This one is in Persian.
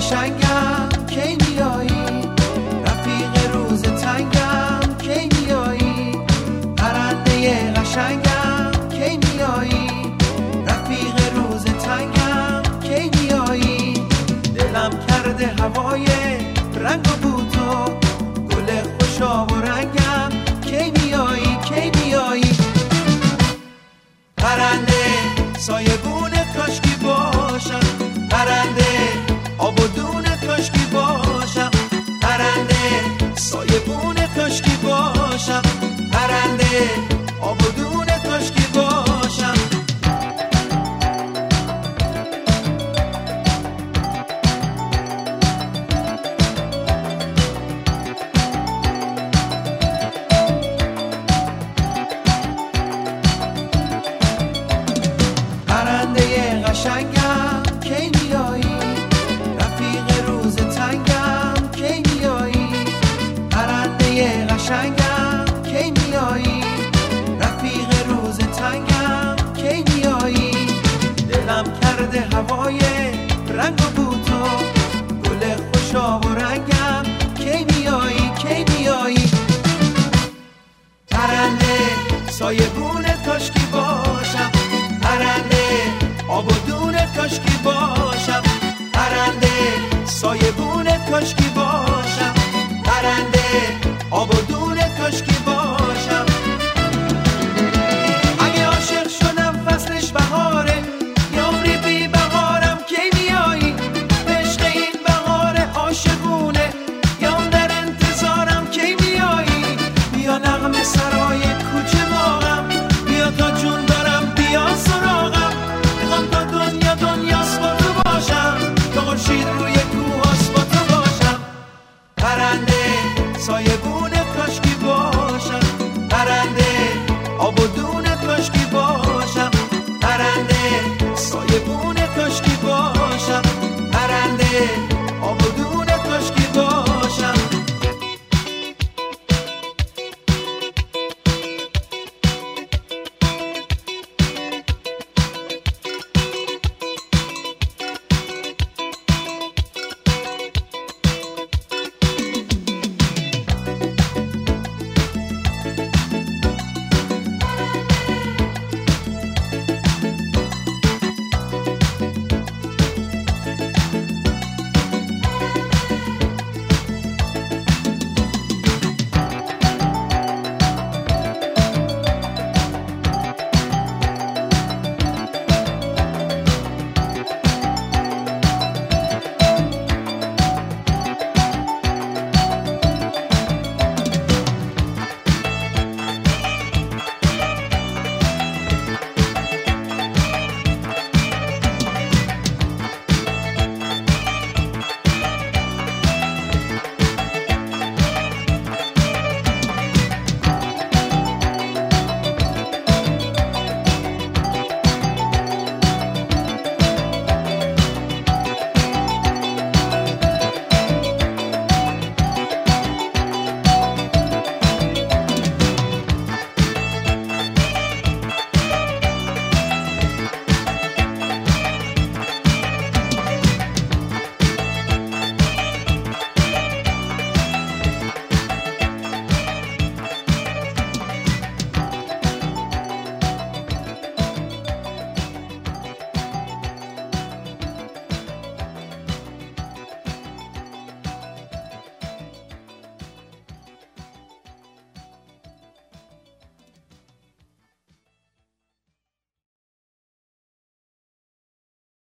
قشنگم کی میایی، رفیق روز تنگم کی میایی، پرنده قشنگم کی میایی، رفیق روز تنگم کی میایی. دلم کرده هوای رنگ و بوتو، گل خوشا و رنگم کی میایی، کی میایی. پرنده سایگون کاشکی باشم، پرنده آب و دون کاشکی باشم، پرنده سایگون کاشکی باشم، پرنده آب و دون کاشکی باشم. پرنده قشنگم کی میایی، رفیق روز تنگم کی میایی، پرنده قشنگم کی میایی، رفیق روز تنگم کی میایی. دلم کرده هوای